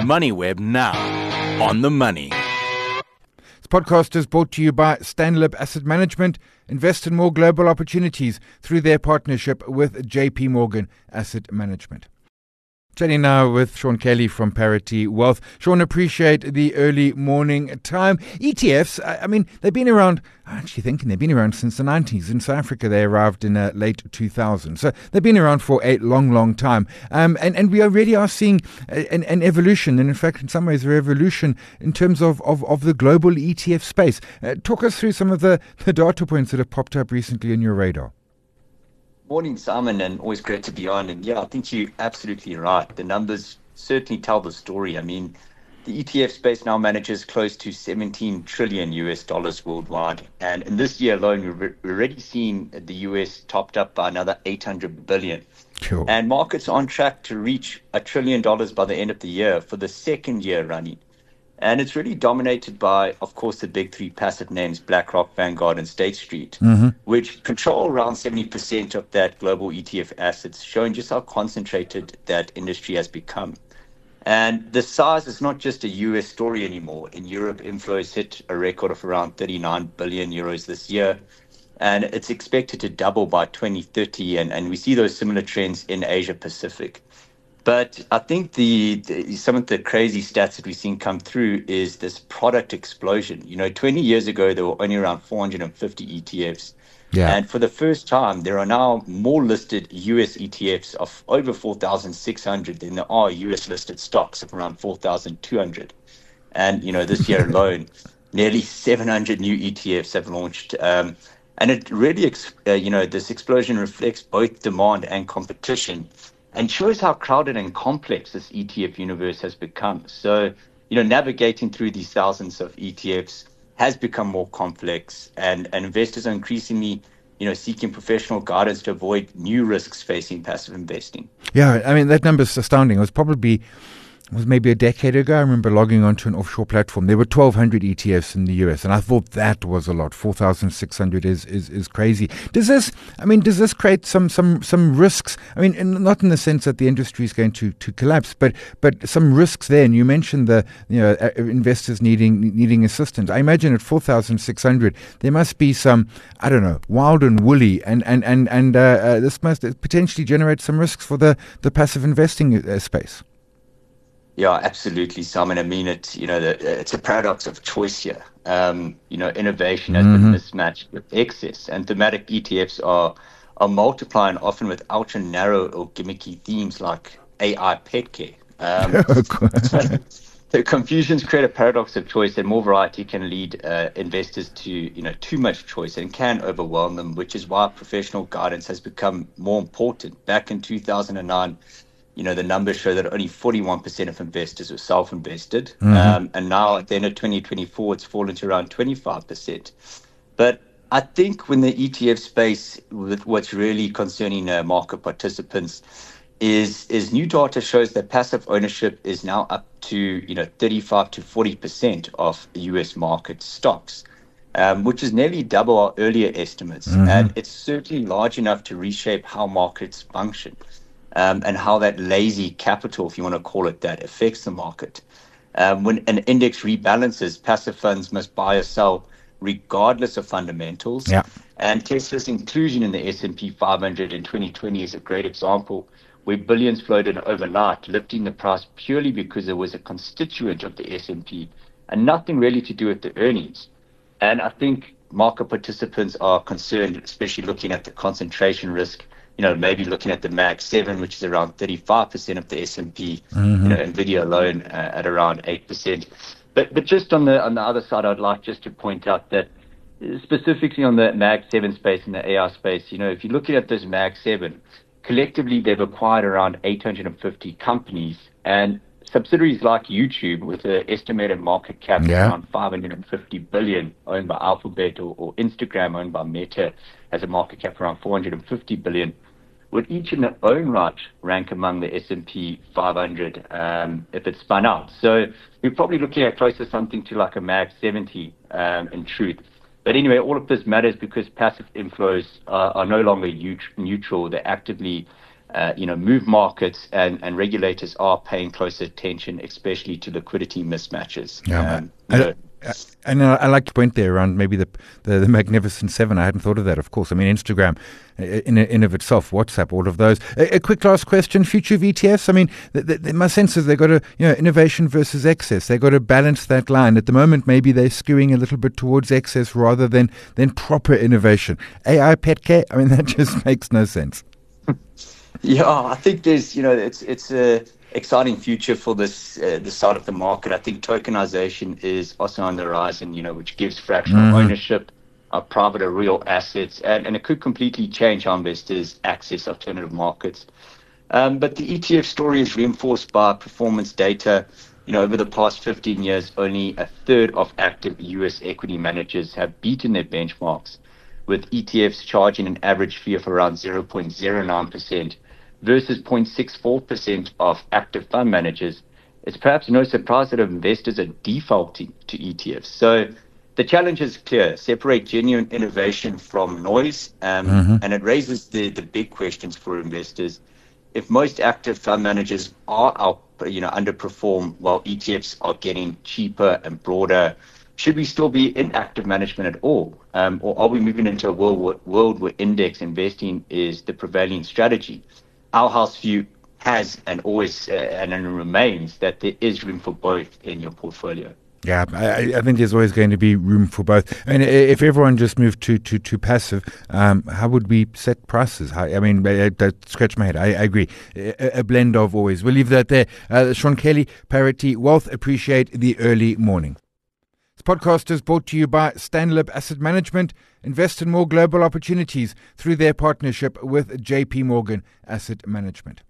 MoneyWeb now. On the money. This podcast is brought to you by Stanlib Asset Management. Invest in more global opportunities through their partnership with JP Morgan Asset Management. Chatting now with Sean Kelly from Parity Wealth. Sean, appreciate the early morning time. ETFs, I mean, they've been around, I'm actually thinking they've been around since the 90s. In South Africa, they arrived in late 2000. So they've been around for a long, long time. And we already are seeing an evolution, and in fact, in some ways, a revolution in terms of the global ETF space. Talk us through some of the data points that have popped up recently in your radar. Morning, Simon, and always great to be on. And yeah, I think you're absolutely right. The numbers certainly tell the story. I mean, the ETF space now manages close to $17 trillion worldwide. And in this year alone, we've already seen the US topped up by another $800 billion. Cool. And markets are on track to reach $1 trillion by the end of the year for the second year running. And it's really dominated by, of course, the big three passive names, BlackRock, Vanguard, and State Street, which control around 70% of that global ETF assets, showing just how concentrated that industry has become. And the size is not just a US story anymore. In Europe, inflows hit a record of around 39 billion euros this year, and it's expected to double by 2030. And we see those similar trends in Asia Pacific. But I think some of the crazy stats that we've seen come through is this product explosion. 20 years ago, there were only around 450 ETFs. Yeah. And for the first time, there are now more listed US ETFs of over 4,600 than there are US listed stocks of around 4,200. And, this year alone, nearly 700 new ETFs have launched. And it really, this explosion reflects both demand and competition, and shows how crowded and complex this ETF universe has become. So, navigating through these thousands of ETFs has become more complex, and investors are increasingly, seeking professional guidance to avoid new risks facing passive investing. Yeah, I mean, that number's astounding. It was maybe a decade ago. I remember logging onto an offshore platform. There were 1,200 ETFs in the US, and I thought that was a lot. 4,600 is crazy. Does this create some risks? I mean, not in the sense that the industry is going to collapse, but some risks there. And you mentioned the investors needing assistance. I imagine at 4,600 there must be some, I don't know, wild and woolly, and this must potentially generate some risks for the passive investing space. Yeah, absolutely, Simon. I mean, it's a paradox of choice here. Innovation has been mismatched with excess, and thematic ETFs are multiplying often with ultra narrow or gimmicky themes like AI pet care. The confusions create a paradox of choice, and more variety can lead investors to too much choice and can overwhelm them, which is why professional guidance has become more important. Back in 2009. The numbers show that only 41% of investors were self-invested. And now at the end of 2024, it's fallen to around 25%. But I think when the ETF space, with what's really concerning market participants, is new data shows that passive ownership is now up to 35 to 40% of US market stocks, which is nearly double our earlier estimates. And it's certainly large enough to reshape how markets function. And how that lazy capital, if you want to call it that, affects the market. When an index rebalances, passive funds must buy or sell regardless of fundamentals. Yeah. And Tesla's inclusion in the S&P 500 in 2020 is a great example, where billions flowed in overnight, lifting the price purely because it was a constituent of the S&P and nothing really to do with the earnings. And I think market participants are concerned, especially looking at the concentration risk. Maybe looking at the Mag 7, which is around 35% of the S&P, Nvidia alone at around 8%. But just on the other side, I'd like just to point out that specifically on the Mag 7 space and the AI space, if you're looking at this Mag 7, collectively they've acquired around 850 companies, and subsidiaries like YouTube with an estimated market cap of around 550 billion owned by Alphabet, or Instagram owned by Meta has a market cap around 450 billion. Would each in their own right rank among the S&P 500 if it's spun out. So we're probably looking at close to something to like a Mag 70 in truth. But anyway, all of this matters because passive inflows are no longer neutral. They're actively move markets, and regulators are paying close attention, especially to liquidity mismatches. And I like to point there around maybe the Magnificent Seven. I hadn't thought of that, of course. I mean, Instagram in of itself, WhatsApp, all of those. A quick last question, future of ETFs. I mean, my sense is they've got to, innovation versus excess. They've got to balance that line. At the moment, maybe they're skewing a little bit towards excess rather than proper innovation. AI pet care, I mean, that just makes no sense. Yeah, I think there's, it's a exciting future for this side of the market. I think tokenization is also on the horizon, which gives fractional ownership of private or real assets, and it could completely change how investors access alternative markets. But the ETF story is reinforced by performance data. Over the past 15 years, only a third of active US equity managers have beaten their benchmarks, with ETFs charging an average fee of around 0.09%. versus 0.64% of active fund managers. It's perhaps no surprise that investors are defaulting to ETFs. So the challenge is clear: separate genuine innovation from noise, and it raises the big questions for investors. If most active fund managers are underperform while ETFs are getting cheaper and broader, should we still be in active management at all? Or are we moving into a world where index investing is the prevailing strategy? Our house view has and always and remains that there is room for both in your portfolio. Yeah, I think there's always going to be room for both. I mean, if everyone just moved to passive, how would we set prices? Scratch my head. I agree. A blend of always. We'll leave that there. Sean Kelly, Parity Wealth. Appreciate the early morning. This podcast is brought to you by Stanlib Asset Management. Invest in more global opportunities through their partnership with JP Morgan Asset Management.